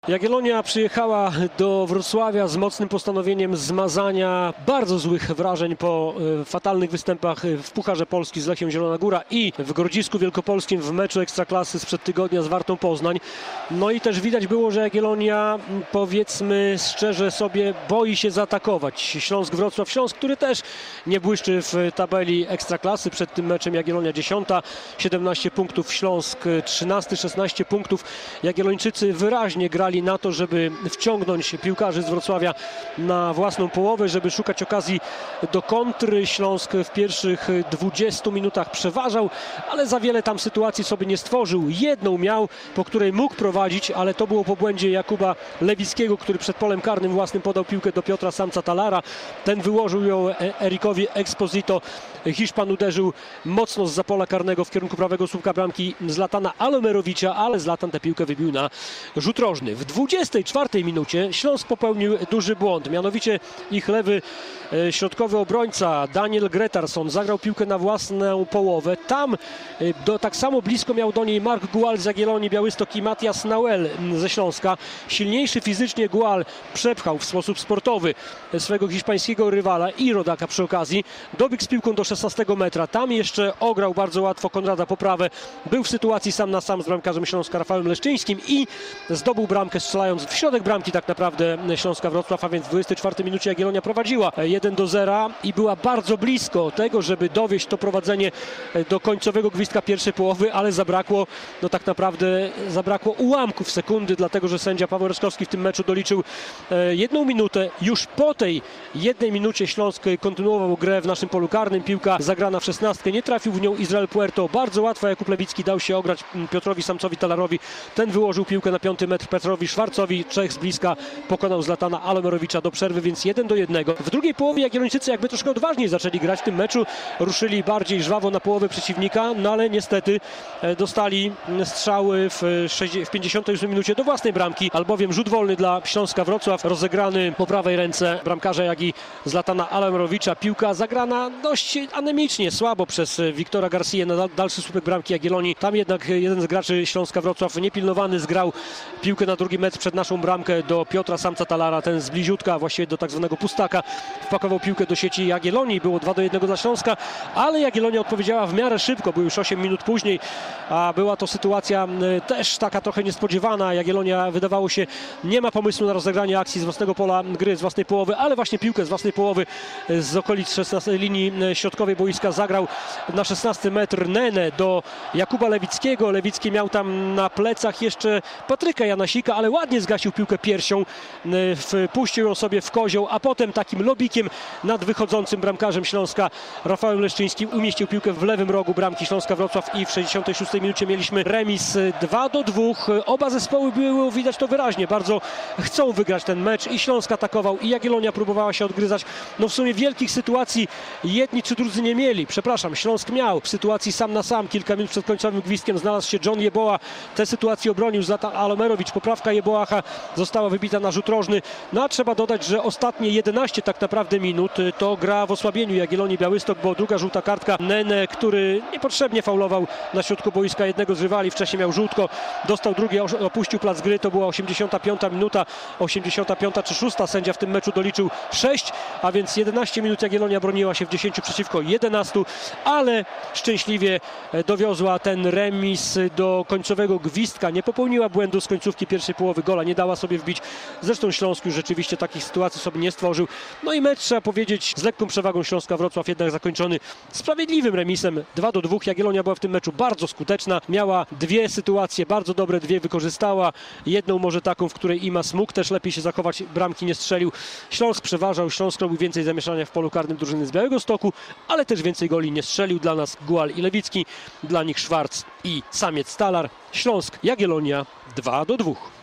Jagiellonia przyjechała do Wrocławia z mocnym postanowieniem zmazania bardzo złych wrażeń po fatalnych występach w Pucharze Polski z Lechią Zielona Góra i w Grodzisku Wielkopolskim w meczu Ekstraklasy sprzed tygodnia z Wartą Poznań. No i też widać było, że Jagiellonia, powiedzmy szczerze sobie, boi się zaatakować Śląsk Wrocław. Śląsk, który też nie błyszczy w tabeli Ekstraklasy. Przed tym meczem Jagiellonia 10, 17 punktów, Śląsk 13, 16 punktów. Jagiellończycy wyraźnie grali na to, żeby wciągnąć piłkarzy z Wrocławia na własną połowę, żeby szukać okazji do kontry. Śląsk w pierwszych 20 minutach przeważał, ale za wiele tam sytuacji sobie nie stworzył. Jedną miał, po której mógł prowadzić, ale to było po błędzie Jakuba Lewickiego, który przed polem karnym własnym podał piłkę do Piotra Samca-Talara. Ten wyłożył ją Erikowi Exposito. Hiszpan uderzył mocno zza pola karnego w kierunku prawego słupka bramki Zlatana Alomerowicza, ale Zlatan tę piłkę wybił na rzut rożny. W 24 minucie Śląsk popełnił duży błąd, mianowicie ich lewy środkowy obrońca Daniel Gretarsson zagrał piłkę na własną połowę. Tam tak samo blisko miał do niej Mark Gual z Jagiellonii Białystok i Matias Nauel ze Śląska. Silniejszy fizycznie Gual przepchał w sposób sportowy swego hiszpańskiego rywala i rodaka przy okazji. Dobiegł z piłką do 16 metra. Tam jeszcze ograł bardzo łatwo Konrada Poprawę. Był w sytuacji sam na sam z bramkarzem Śląska Rafałem Leszczyńskim i zdobył bramkę, strzelając w środek bramki tak naprawdę Śląska Wrocław, a więc w 24 minucie Jagiellonia prowadziła 1-0 i była bardzo blisko tego, żeby dowieść to prowadzenie do końcowego gwizdka pierwszej połowy, ale zabrakło ułamków sekundy, dlatego że sędzia Paweł Reszkowski w tym meczu doliczył 1 minutę. Już po tej 1 minucie Śląsk kontynuował grę w naszym polu karnym. Piłka zagrana w 16, nie trafił w nią Izrael Puerto. Bardzo łatwo Jakub Lewicki dał się ograć Piotrowi Samcowi-Talarowi. Ten wyłożył piłkę na 5 metr Petrowi Szwarcowi. Czech z bliska pokonał Zlatana Alomerowicza do przerwy, więc 1-1. W drugiej połowie Jagiellończycy jakby troszkę odważniej zaczęli grać w tym meczu. Ruszyli bardziej żwawo na połowę przeciwnika, no ale niestety dostali strzały w 58 minucie do własnej bramki, albowiem rzut wolny dla Śląska Wrocław, rozegrany po prawej ręce bramkarza Jagi Zlatana Alomerowicza. Piłka zagrana dość anemicznie, słabo przez Wiktora Garcję na dalszy słupek bramki Jagiellonii. Tam jednak jeden z graczy Śląska Wrocław niepilnowany zgrał piłkę na drugi metr przed naszą bramkę do Piotra Samca-Talara. Ten z bliziutka, właściwie do tak zwanego pustaka, wpakował piłkę do sieci Jagiellonii. Było 2-1 dla Śląska, ale Jagiellonia odpowiedziała w miarę szybko, bo już 8 minut później, a była to sytuacja też taka trochę niespodziewana. Jagiellonia, wydawało się, nie ma pomysłu na rozegranie akcji z własnego pola gry, z własnej połowy, ale właśnie piłkę z własnej połowy z okolic 16 linii środkowej boiska zagrał na 16 metr Nene do Jakuba Lewickiego. Lewicki miał tam na plecach jeszcze Patryka Janasika, ale ładnie zgasił piłkę piersią, wpuścił ją sobie w kozioł, a potem takim lobikiem nad wychodzącym bramkarzem Śląska Rafałem Leszczyńskim umieścił piłkę w lewym rogu bramki Śląska Wrocław i w 66 minucie mieliśmy remis 2-2. Oba zespoły było widać to wyraźnie, bardzo chcą wygrać ten mecz i Śląsk atakował i Jagiellonia próbowała się odgryzać. No w sumie wielkich sytuacji jedni czy drudzy nie mieli. Przepraszam, Śląsk miał w sytuacji sam na sam. Kilka minut przed końcowym gwizdkiem znalazł się John Jeboa. Tę sytuację obronił Zlatan Alomerowicz. Poprawka Jeboacha została wybita na rzut rożny. No a trzeba dodać, że ostatnie 11 tak naprawdę minut to gra w osłabieniu Jagiellonii Białystok, bo druga żółta kartka Nene, który niepotrzebnie faulował na środku boiska jednego z rywali. Wcześniej miał żółtko, dostał drugie, opuścił plac gry. To była 85 minuta, 85 czy 6. Sędzia w tym meczu doliczył 6, a więc 11 minut Jagiellonia broniła się w 10 przeciwko 11, ale szczęśliwie dowiozła ten remis do końcowego gwizdka. Nie popełniła błędu z końcówki pierwszej połowy, gola nie dała sobie wbić. Zresztą Śląsk już rzeczywiście takich sytuacji sobie nie stworzył. No i mecz, trzeba powiedzieć, z lekką przewagą Śląska Wrocław, jednak zakończony sprawiedliwym remisem 2-2. Jagiellonia była w tym meczu bardzo skuteczna. Miała dwie sytuacje bardzo dobre, dwie wykorzystała. Jedną może taką, w której Imas mógł też lepiej się zachować, bramki nie strzelił. Śląsk przeważał, Śląsk robił więcej zamieszania w polu karnym drużyny z Białegostoku, ale też więcej goli nie strzelił. Dla nas Gual i Lewicki, dla nich Szwarc i Samiec Talar. Śląsk Jagiellonia 2-2.